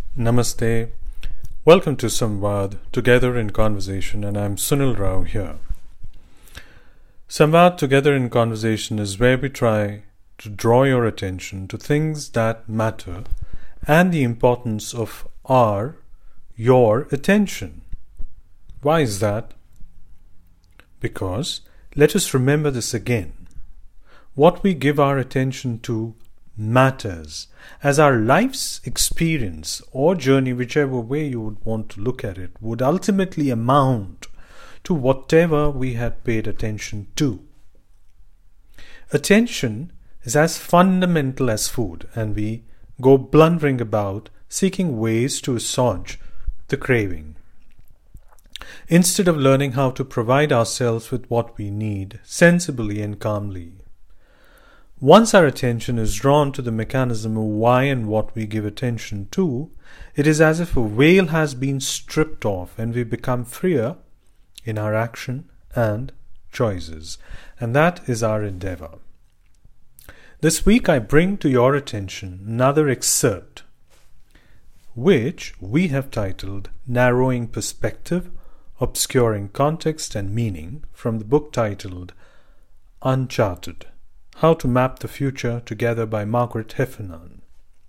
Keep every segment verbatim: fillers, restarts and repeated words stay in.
Namaste. Welcome to Samvad, Together in Conversation, and I'm Sunil Rao here. Samvad, Together in Conversation is where we try to draw your attention to things that matter and the importance of our, your attention. Why is that? Because, let us remember this again, what we give our attention to matters, as our life's experience or journey, whichever way you would want to look at it, would ultimately amount to whatever we had paid attention to. Attention is as fundamental as food, and we go blundering about seeking ways to assuage the craving, instead of learning how to provide ourselves with what we need sensibly and calmly. Once our attention is drawn to the mechanism of why and what we give attention to, it is as if a veil has been stripped off and we become freer in our action and choices. And that is our endeavor. This week I bring to your attention another excerpt, which we have titled Narrowing Perspective, Obscuring Context and Meaning, from the book titled Uncharted: How to Map the Future Together by Margaret Heffernan.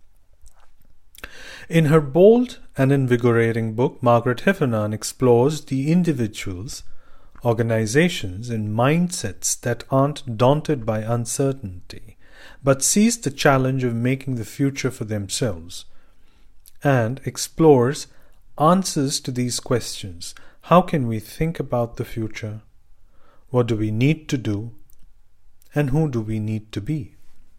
In her bold and invigorating book, Margaret Heffernan explores the individuals, organizations, and mindsets that aren't daunted by uncertainty, but seize the challenge of making the future for themselves, and explores answers to these questions. How can we think about the future? What do we need to do? And who do we need to be?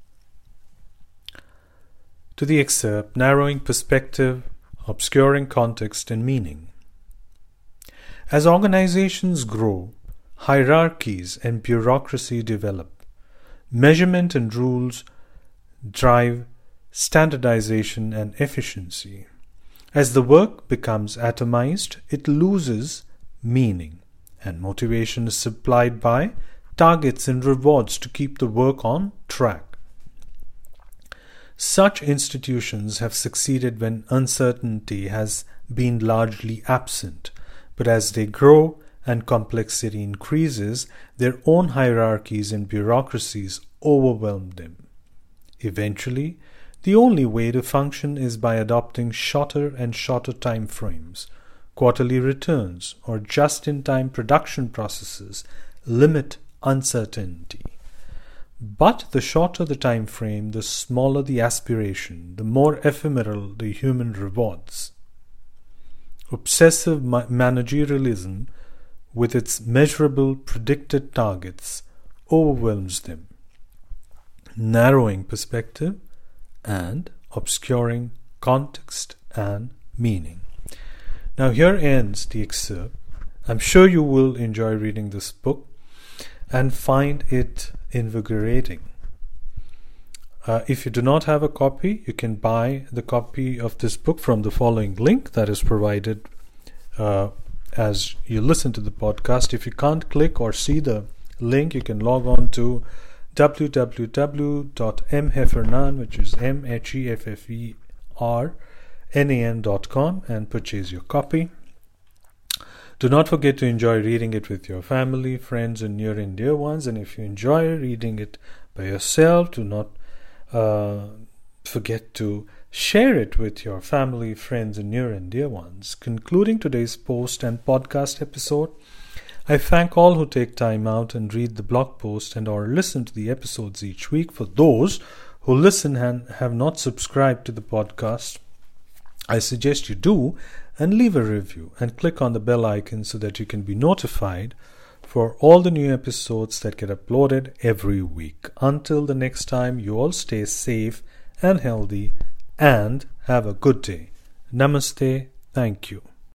To the excerpt, Narrowing Perspective, Obscuring Context and Meaning. As organizations grow, hierarchies and bureaucracy develop. Measurement and rules drive standardization and efficiency. As the work becomes atomized, it loses meaning, and motivation is supplied by targets and rewards to keep the work on track. Such institutions have succeeded when uncertainty has been largely absent, but as they grow and complexity increases, their own hierarchies and bureaucracies overwhelm them. Eventually, the only way to function is by adopting shorter and shorter time frames. Quarterly returns or just-in-time production processes limit uncertainty. But the shorter the time frame, the smaller the aspiration, the more ephemeral the human rewards. Obsessive ma- managerialism, with its measurable predicted targets, overwhelms them, narrowing perspective and obscuring context and meaning. Now here ends the excerpt. I'm sure you will enjoy reading this book and find it invigorating. Uh, if you do not have a copy, you can buy the copy of this book from the following link that is provided uh, as you listen to the podcast. If you can't click or see the link, you can log on to w w w dot m heffernan, which is M H E F F E R N A N dot com, and purchase your copy. Do not forget to enjoy reading it with your family, friends, and near and dear ones. And if you enjoy reading it by yourself, do not uh, forget to share it with your family, friends, and near and dear ones. Concluding today's post and podcast episode, I thank all who take time out and read the blog post and or listen to the episodes each week. For those who listen and have not subscribed to the podcast, I suggest you do, and leave a review and click on the bell icon so that you can be notified for all the new episodes that get uploaded every week. Until the next time, you all stay safe and healthy and have a good day. Namaste. Thank you.